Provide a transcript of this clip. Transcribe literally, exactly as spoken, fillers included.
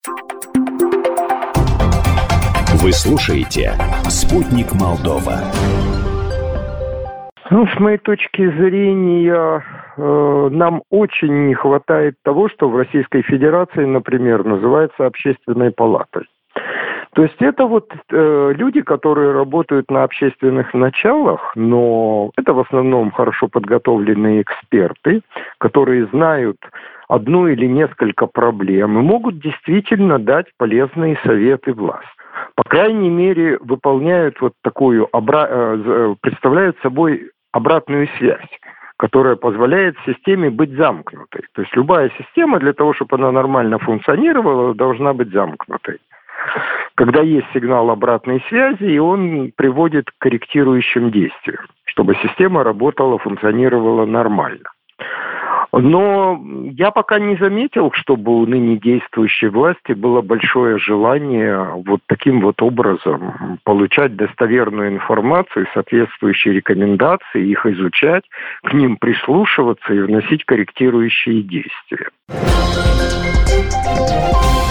Вы слушаете «Спутник Молдова». Ну, с моей точки зрения, э, нам очень не хватает того, что в Российской Федерации, например, называется общественной палатой. То есть это вот э, люди, которые работают на общественных началах, но это в основном хорошо подготовленные эксперты, которые знают одну или несколько проблем и могут действительно дать полезные советы власти. По крайней мере, выполняют вот такую, обра... э, представляют собой обратную связь, которая позволяет системе быть замкнутой. То есть любая система для того, чтобы она нормально функционировала, должна быть замкнутой. Когда есть сигнал обратной связи, и он приводит к корректирующим действиям, чтобы система работала, функционировала нормально. Но я пока не заметил, чтобы у ныне действующей власти было большое желание вот таким вот образом получать достоверную информацию, соответствующие рекомендации, их изучать, к ним прислушиваться и вносить корректирующие действия.